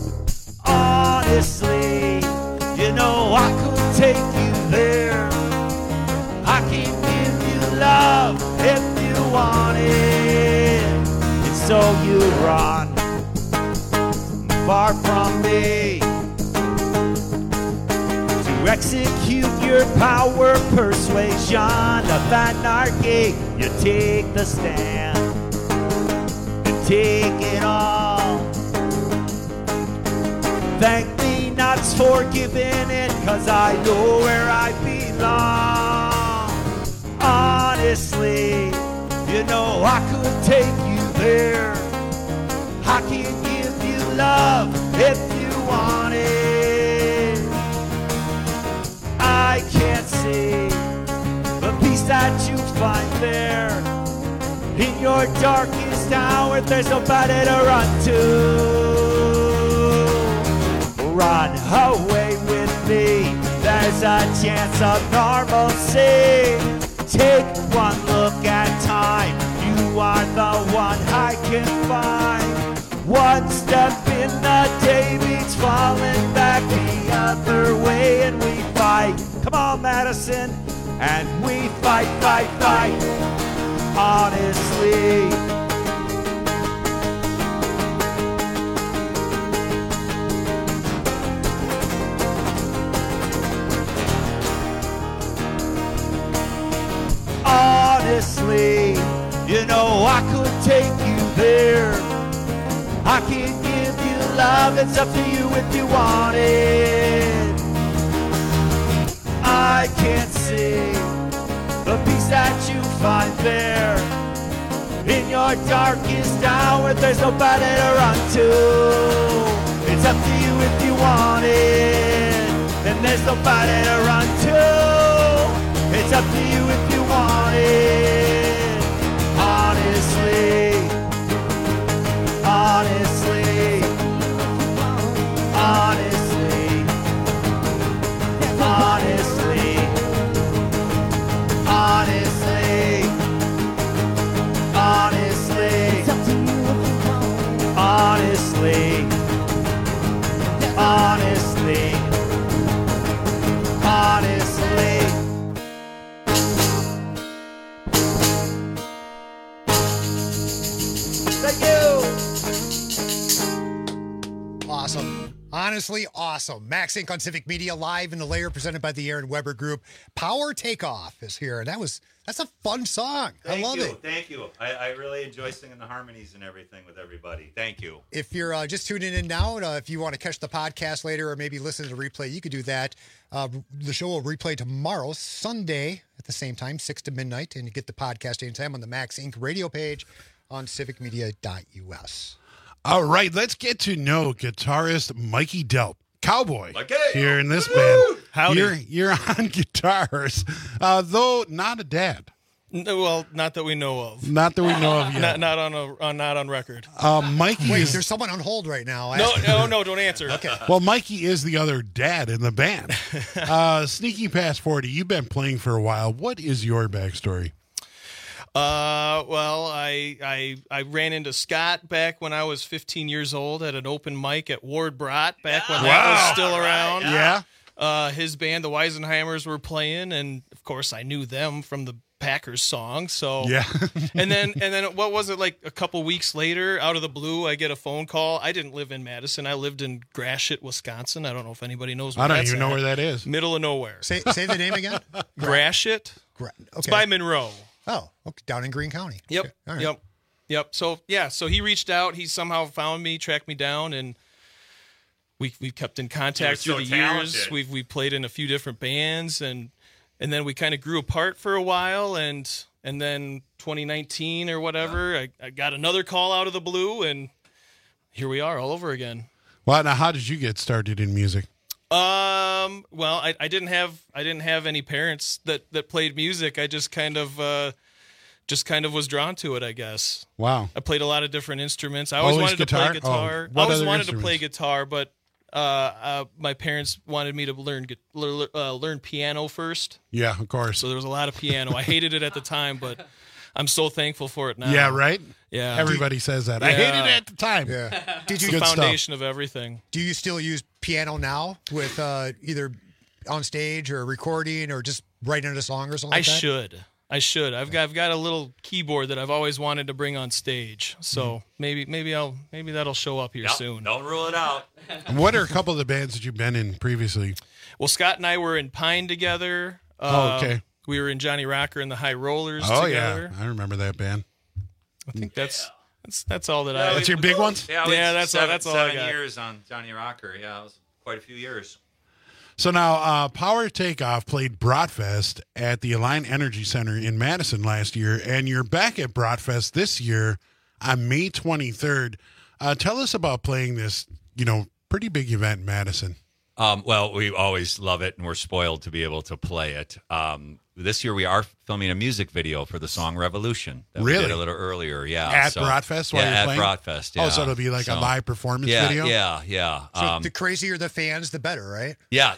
Honestly, you know I could take you there. I can give you love if you want it. And so you run far from me to execute your power persuasion of anarchy. You take the stand and take it all. Thank the nuts for giving it, 'cause I know where I belong. Honestly, you know I could take you there. I can give you love if you want it. I can't see the peace that you find there. In your darkest hour, there's nobody to run to. Run away with me, there's a chance of normalcy. Take one look at time, you are the one I can find. One step in the day means falling back the other way, and we fight. Come on, Madison, and we fight, fight, fight. Honestly, honestly, you know I could take you there. I can give you love, it's up to you if you want it. I can't see the peace that you find there. In your darkest hour, there's nobody to run to. It's up to you if you want it, and there's nobody to run to. It's up to you if you want it. Honestly, honestly, honestly, honestly, honestly, honestly, honestly, honestly, honestly. Thank you. Awesome. Honestly, awesome. Max Inc. on Civic Media, live in the Lair, presented by the Aaron Weber Group. Power Takeoff is here, and that's a fun song. I love it. Thank you. I really enjoy singing the harmonies and everything with everybody. Thank you. If you're just tuning in now, if you want to catch the podcast later or maybe listen to the replay, you could do that. The show will replay tomorrow, Sunday, at the same time, 6 to midnight, and you get the podcast anytime on the Max Inc. radio page on civicmedia.us. All right, let's get to know guitarist Mikey Delp, Cowboy, Mikey! here in this band. Howdy. You're on guitars, though not a dad. Well, not that we know of. Not that we know of yet. Not on record. Mikey Wait, is... there's someone on hold right now. No, don't answer. Okay. Well, Mikey is the other dad in the band. Sneaking past 40, you've been playing for a while. What is your backstory? Well, I ran into Scott back when I was 15 years old at an open mic at Ward Brott back when that was still around. Yeah. His band, the Weisenheimers, were playing, and of course I knew them from the Packers song. So yeah. and then what was it, like a couple weeks later, out of the blue, I get a phone call. I didn't live in Madison. I lived in Gratiot, Wisconsin. I don't know if anybody knows where I don't that's even know at. where that is. Middle of nowhere. Say the name again. Gratiot. Okay. It's by Monroe. Oh, okay. Down in Greene County. Yep. Okay. All right. Yep. So he reached out. He somehow found me, tracked me down, and we kept in contact through the years. We played in a few different bands, and then we kind of grew apart for a while, and then 2019 or whatever, I got another call out of the blue, and here we are all over again. Well, now how did you get started in music? Well, I didn't have any parents that played music. I just kind of was drawn to it, I guess. Wow. I played a lot of different instruments. I always wanted to play guitar. Oh, I always wanted to play guitar, but my parents wanted me to learn piano first. Yeah, of course. So there was a lot of piano. I hated it at the time, but I'm so thankful for it now. Yeah, right? Yeah. Everybody says that. I hated it at the time. Yeah. It's the foundation of everything. Do you still use piano now with either on stage or recording or just writing a song or something like that? I should. I've got a little keyboard that I've always wanted to bring on stage. So maybe that'll show up here soon. Don't rule it out. What are a couple of the bands that you've been in previously? Well, Scott and I were in Pine together. Okay. We were in Johnny Rocker and the High Rollers Oh, together. yeah. I remember that band. I think that's all that I. That's your big ones? Yeah, that's all. That's all I got. 7 years on Johnny Rocker. Yeah, it was quite a few years. So now, Power Takeoff played Bratfest at the Align Energy Center in Madison last year, and you're back at Bratfest this year on May 23rd. Tell us about playing this, pretty big event in Madison. Well, we always love it, and we're spoiled to be able to play it. This year, we are filming a music video for the song Revolution that we did a little earlier. Yeah, at Bratfest while you're playing? At Bratfest, yeah. Oh, so it'll be like a live performance video? Yeah. So the crazier the fans, the better, right? Yeah.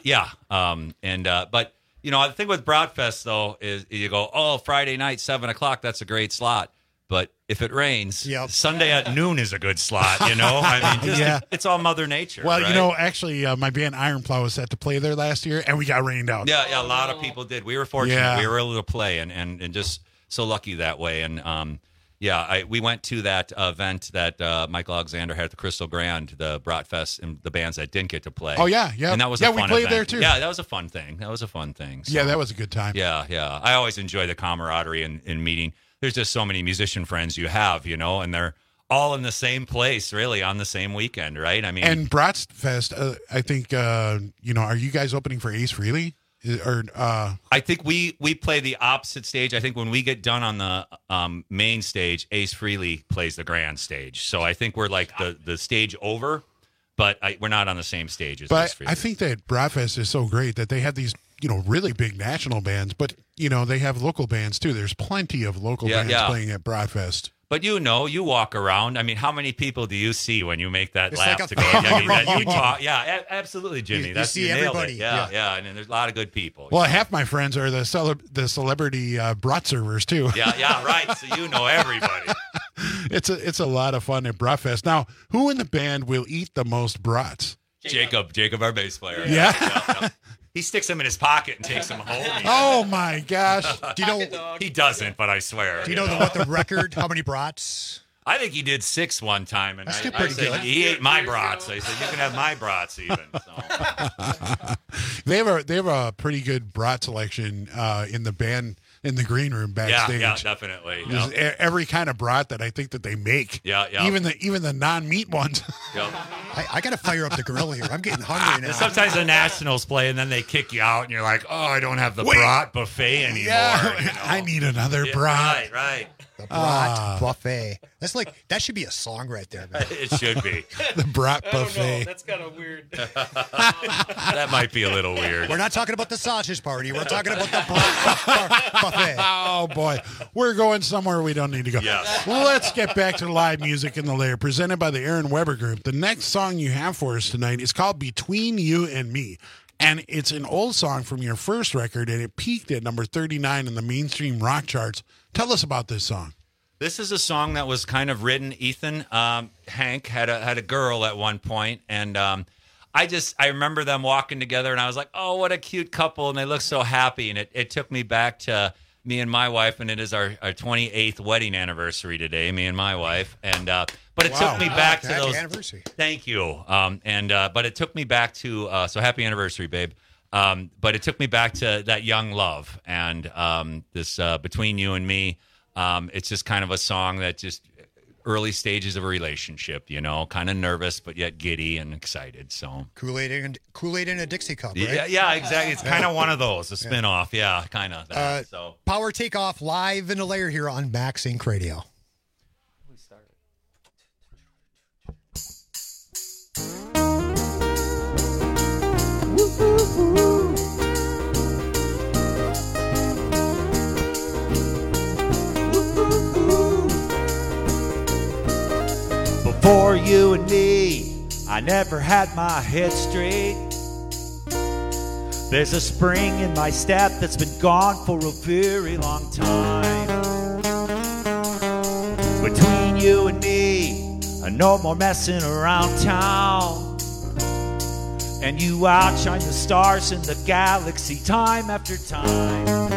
But, the thing with Bratfest, though, is you go, Friday night, 7 o'clock, that's a great slot. But if it rains, Sunday at noon is a good slot, I mean, it's all Mother Nature. Well, right? actually, my band Iron Plow was set to play there last year, and we got rained out. Yeah, a lot of people did. We were fortunate. Yeah. We were able to play and just so lucky that way. And, we went to that event that Michael Alexander had at the Crystal Grand, the Bratfest, and the bands that didn't get to play. Oh, yeah. And that was a fun we played event. there, too. Yeah, that was a fun thing. So, yeah, that was a good time. Yeah. I always enjoy the camaraderie and meeting. There's just so many musician friends you have, and they're all in the same place, really, on the same weekend, right? I mean, and Bratfest, I think, are you guys opening for Ace Frehley? I think we play the opposite stage. I think when we get done on the main stage, Ace Frehley plays the grand stage. So I think we're like the stage over, but we're not on the same stage as Ace Frehley. I think that Bratfest is so great that they have these really big national bands, but they have local bands too. There's plenty of local bands playing at Bratfest. But you walk around. I mean, how many people do you see when you make that lap like to go? Absolutely, Jimmy. You see everybody. Yeah, and there's a lot of good people. Well, half my friends are the celebrity brat servers too. Yeah, right. So you know everybody. It's a lot of fun at Bratfest. Now, who in the band will eat the most brats? Jacob, our bass player. Yeah. He sticks them in his pocket and takes them home. Oh my gosh! Do you know he doesn't? But I swear. Do you know what the record? How many brats? I think he did 6 one time, and That's still I pretty said good. He ate my brats. I said you can have my brats even. So. They have a pretty good brat selection in the band in the green room backstage. Yeah, definitely. There's every kind of brat that I think that they make. Yeah. Even the non-meat ones. Yep. I got to fire up the grill here. I'm getting hungry now. And sometimes the Nationals play, and then they kick you out, and you're like, "Oh, I don't have the brat buffet anymore." Yeah, I need another brat. Right. The brat buffet. That should be a song right there, man. It should be. The brat buffet. That's kind of weird. That might be a little weird. We're not talking about the sausage party. We're talking about the brat buffet. Oh boy, we're going somewhere we don't need to go. Yes. Let's get back to live music in the lair, presented by the Aaron Weber Group. The next song you have for us tonight is called "Between You and Me." And it's an old song from your first record, and it peaked at number 39 in the mainstream rock charts. Tell us about this song. This is a song that was kind of written. Ethan Hank had a girl at one point, and I remember them walking together, and I was like, "Oh, what a cute couple!" And they look so happy, and it took me back to me and my wife, and it is our 28th wedding anniversary today. Me and my wife, and but it took me back to those. Anniversary. Thank you. But it took me back to so happy anniversary, babe. But it took me back to that young love, and this Between You and Me. It's just kind of a song that just early stages of a relationship, kind of nervous but yet giddy and excited. So Kool-Aid in a Dixie cup, right? Yeah, exactly. It's kind of one of those, a spinoff. Yeah, kind of that. So Power Takeoff live in the lair here on Max Inc. Radio. Before you and me, I never had my head straight. There's a spring in my step that's been gone for a very long time. Between you and me, no more messing around town. And you outshine the stars in the galaxy time after time.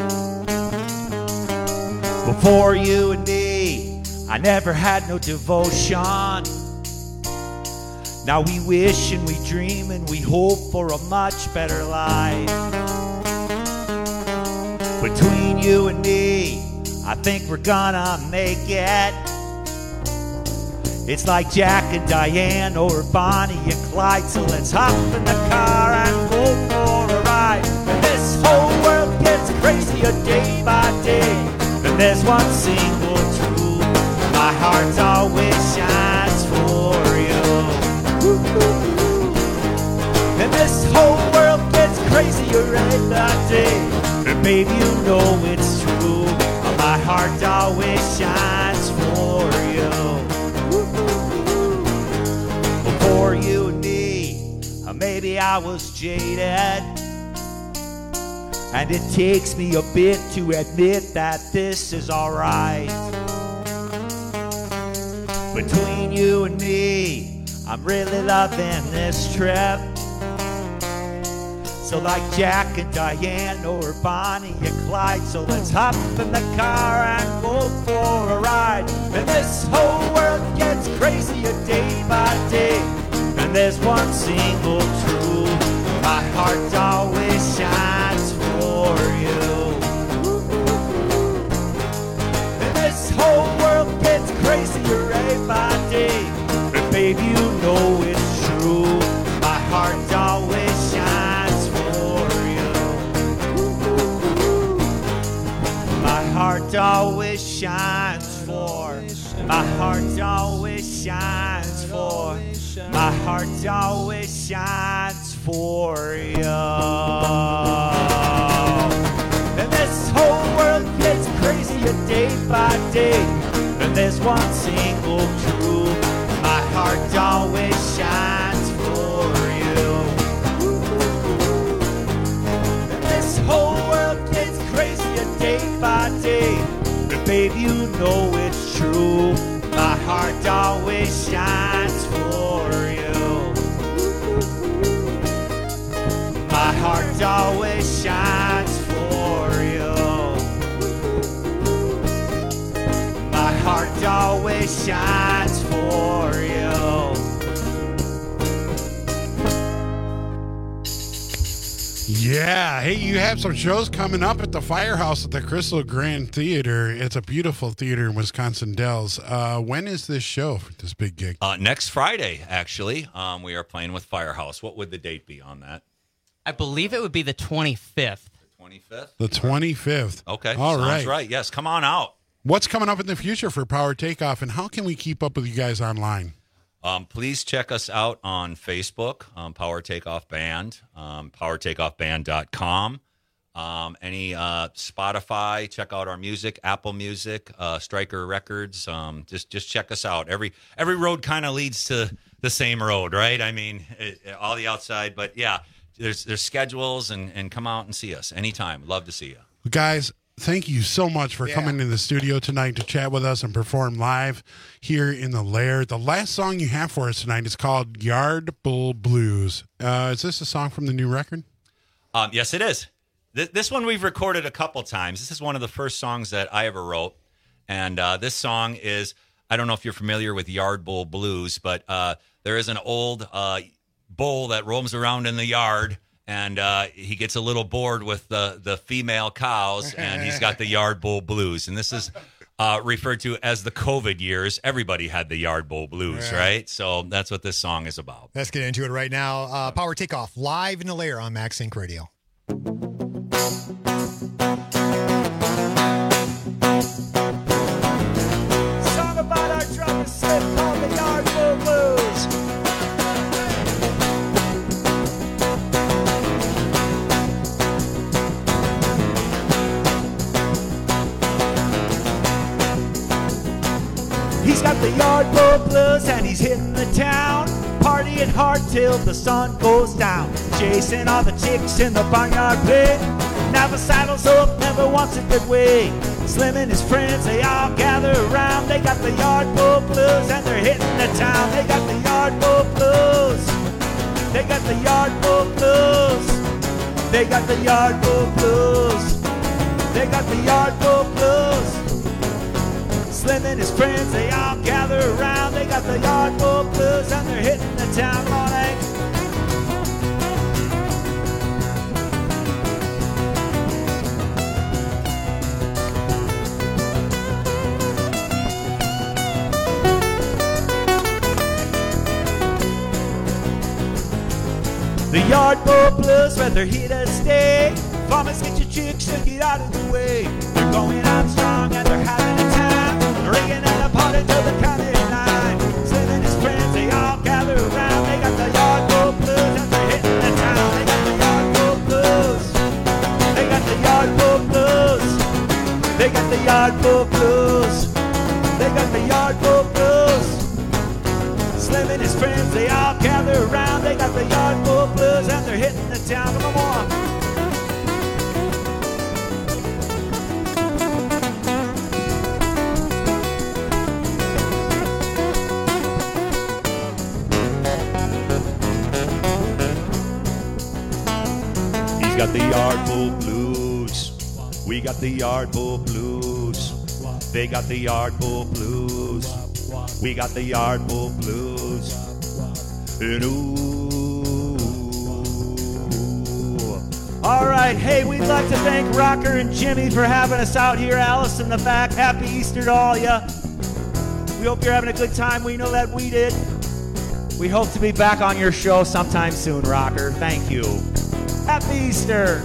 Before you and me, I never had no devotion. Now we wish and we dream and we hope for a much better life. Between you and me, I think we're gonna make it. It's like Jack and Diane or Bonnie and Clyde. So let's hop in the car and go for a ride. And this whole world gets crazier day by day. And there's one single truth, my heart always shines for you. And this whole world gets crazier every day. And maybe you know it's true, my heart always shines for you. Before you and me, maybe I was jaded. And it takes me a bit to admit that this is alright. Between you and me, I'm really loving this trip. So like Jack and Diane or Bonnie and Clyde, so let's hop in the car and go for a ride. And this whole world gets crazier day by day. And there's one single truth, my heart always shines for you. And this whole world gets crazier day by day. And baby, you know it's true, my heart always shines for you. My heart always shines for. My heart always shines for. My heart always shines for you. And this whole world gets crazier day by day. And there's one single truth, my heart always shines for you. And this whole world gets crazier day by day. And baby, you know it's true, my heart always shines for you. My heart always shines for you. My heart always shines for you. Yeah. Hey, you have some shows coming up at the Firehouse at the Crystal Grand Theater. It's a beautiful theater in Wisconsin Dells. When is this show, this big gig? Next Friday, actually. We are playing with Firehouse. What would the date be on that? I believe it would be the 25th. 25th? The 25th. Okay. All Sounds right. right. Yes, come on out. What's coming up in the future for Power Takeoff, and how can we keep up with you guys online? Please check us out on Facebook, Power Takeoff Band, powertakeoffband.com. Any Spotify, check out our music, Apple Music, Stryker Records. Just check us out. Every road kind of leads to the same road, right? I mean, all the outside, but yeah, there's schedules, and come out and see us anytime. Love to see you. Guys, thank you so much for coming in the studio tonight to chat with us and perform live here in the Lair. The last song you have for us tonight is called Yard Bull Blues. Is this a song from the new record? Yes, it is. This one we've recorded a couple times. This is one of the first songs that I ever wrote. And this song is, I don't know if you're familiar with Yard Bull Blues, but there is an old bull that roams around in the yard, and he gets a little bored with the female cows, and he's got the Yard Bull Blues. And this is referred to as the COVID years. Everybody had the Yard Bull Blues, right? So that's what this song is about. Let's get into it right now. Power Takeoff, live in the lair on Max Inc. Radio. Song about our drummer slip called the Yard Bull Blues. He's got the Yard Bull Blues and he's hitting the town, partying hard till the sun goes down, chasing all the chicks in the barnyard pit. Now the saddle's up, never wants a good way. Slim and his friends, they all gather around. They got the Yard Bull Blues and they're hitting the town. They got the Yard Bull Blues. They got the Yard Bull Blues. They got the Yard Bull Blues. They got the Yard Bull Blues. Slim and his friends, they all gather around. They got the Yard Bull Blues and they're hitting the town all night. The Yard Bull Blues, whether here to stay. Farmers, get your chicks to get out of the way. They're going on strong and they're having a time, ringing at a party till the count of 9. Slim and his friends, they all gather around. They got the Yard Bull Blues and they're hitting the town. They got the Yard Bull Blues. They got the Yard Bull Blues. They got the Yard Bull Blues. They got the Yard Bull Blues. Slim and his friends, they all gather around. They got the Yard Bull Blues and they're hitting the town. Come on. He's got the Yard Bull Blues. We got the Yard Bull Blues. They got the Yard Bull Blues. We got the Yard Bull Blues. And ooh. All right, hey, we'd like to thank Rocker and Jimmy for having us out here. Alice in the back, happy Easter to all ya. We hope you're having a good time. We know that we did. We hope to be back on your show sometime soon, Rocker. Thank you. Happy Easter.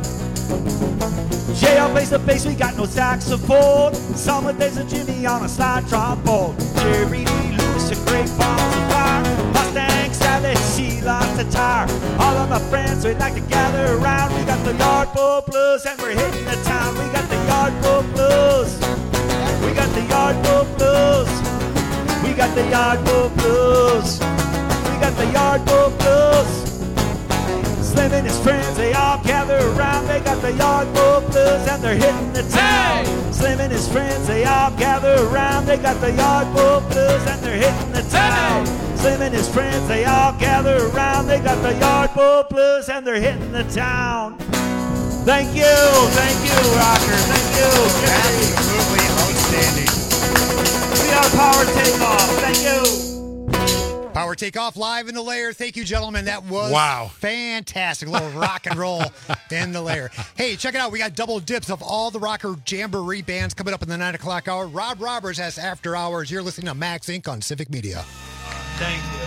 J.L. plays the bass, we got no saxophone. Someone plays a Jimmy on a slide trombone. Jerry Lee Lewis, a great balls of fire. Mustang Sally, she lost the tire. All of my friends, we'd like to gather around. We got the Yard Bull Blues and we're hitting the town. We got the Yard Bull Blues. We got the Yard Bull Blues. We got the Yard Bull Blues. We got the Yard Bull Blues. Slim and his friends, they all gather around. They got the Yard Bull Blues and they're hitting the town. Hey! Slim and his friends, they all gather around. They got the Yard Bull Blues and they're hitting the town. Hey! Slim and his friends, they all gather around. They got the Yard Bull Blues and they're hitting the town. Thank you, Rocker. Thank you, Jerry. Absolutely outstanding. We are Power Takeoff. Thank you. Power Takeoff live in the lair. Thank you, gentlemen. That was fantastic. A little rock and roll in the lair. Hey, check it out. We got double dips of all the Rocker Jamboree bands coming up in the 9 o'clock hour. Rob Roberts has After Hours. You're listening to Max Inc. on Civic Media. Thank you.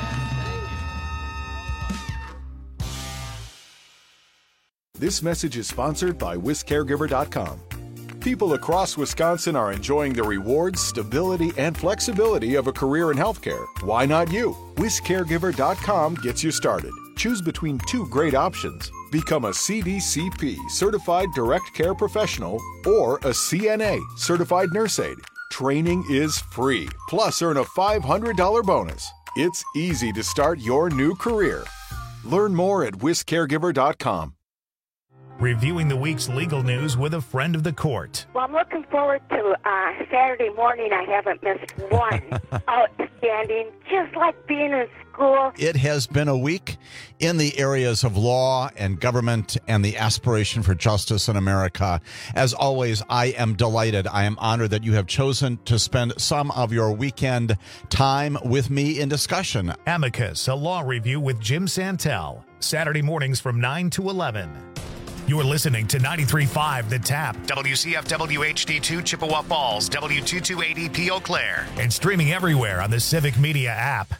This message is sponsored by WisCaregiver.com. People across Wisconsin are enjoying the rewards, stability, and flexibility of a career in healthcare. Why not you? WisCaregiver.com gets you started. Choose between 2 great options. Become a CDCP, Certified Direct Care Professional, or a CNA, Certified Nurse Aide. Training is free, plus earn a $500 bonus. It's easy to start your new career. Learn more at WisCaregiver.com. Reviewing the week's legal news with a friend of the court. Well, I'm looking forward to Saturday morning. I haven't missed one. Outstanding, just like being in school. It has been a week in the areas of law and government and the aspiration for justice in America. As always, I am delighted. I am honored that you have chosen to spend some of your weekend time with me in discussion. Amicus, a law review with Jim Santel. Saturday mornings from 9 to 11. You're listening to 93.5 The Tap, WCFW HD2 Chippewa Falls, W228EP Eau Claire, and streaming everywhere on the Civic Media app.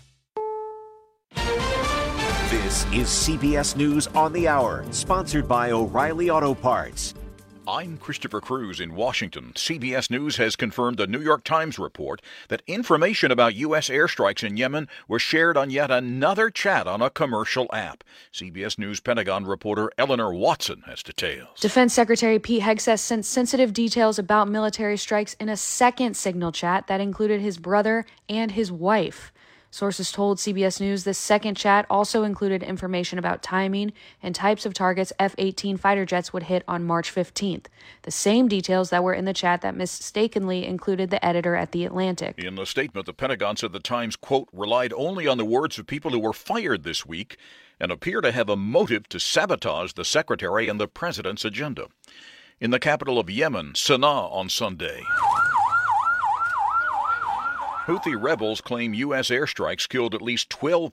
This is CBS News on the Hour, sponsored by O'Reilly Auto Parts. I'm Christopher Cruz in Washington. CBS News has confirmed the New York Times report that information about U.S. airstrikes in Yemen was shared on yet another chat on a commercial app. CBS News Pentagon reporter Eleanor Watson has details. Defense Secretary Pete Hegseth sent sensitive details about military strikes in a second signal chat that included his brother and his wife. Sources told CBS News this second chat also included information about timing and types of targets F-18 fighter jets would hit on March 15th, the same details that were in the chat that mistakenly included the editor at The Atlantic. In a statement, the Pentagon said the Times, quote, relied only on the words of people who were fired this week and appear to have a motive to sabotage the secretary and the president's agenda. In the capital of Yemen, Sana'a, on Sunday, Houthi rebels claim U.S. airstrikes killed at least 12